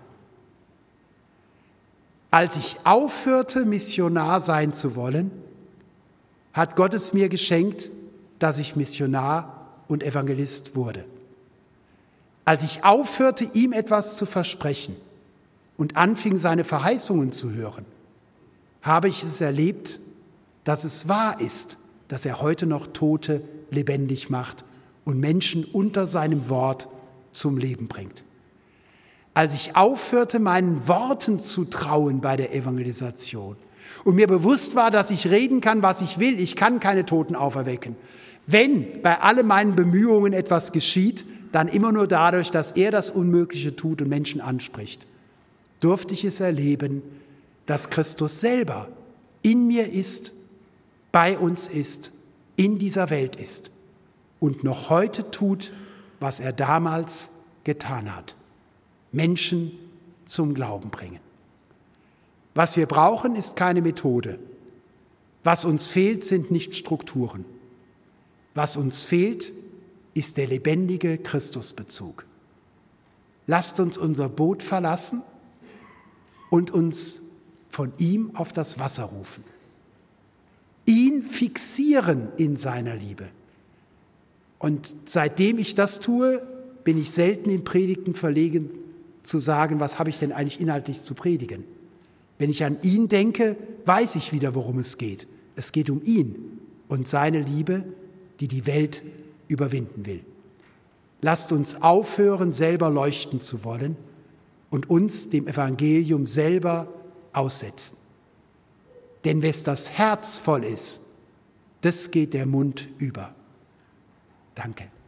[SPEAKER 1] Als ich aufhörte, Missionar sein zu wollen, hat Gott es mir geschenkt, dass ich Missionar und Evangelist wurde. Als ich aufhörte, ihm etwas zu versprechen und anfing, seine Verheißungen zu hören, habe ich es erlebt, dass es wahr ist, dass er heute noch Tote lebendig macht und Menschen unter seinem Wort zum Leben bringt. Als ich aufhörte, meinen Worten zu trauen bei der Evangelisation und mir bewusst war, dass ich reden kann, was ich will, ich kann keine Toten auferwecken. Wenn bei all meinen Bemühungen etwas geschieht, dann immer nur dadurch, dass er das Unmögliche tut und Menschen anspricht, durfte ich es erleben, dass Christus selber in mir ist, bei uns ist, in dieser Welt ist und noch heute tut, was er damals getan hat. Menschen zum Glauben bringen. Was wir brauchen, ist keine Methode. Was uns fehlt, sind nicht Strukturen. Was uns fehlt, ist der lebendige Christusbezug. Lasst uns unser Boot verlassen und uns von ihm auf das Wasser rufen. Ihn fixieren in seiner Liebe. Und seitdem ich das tue, bin ich selten in Predigten verlegen, zu sagen, was habe ich denn eigentlich inhaltlich zu predigen. Wenn ich an ihn denke, weiß ich wieder, worum es geht. Es geht um ihn und seine Liebe, die die Welt überwinden will. Lasst uns aufhören, selber leuchten zu wollen und uns dem Evangelium selber aussetzen. Denn wes das Herz voll ist, das geht der Mund über. Danke.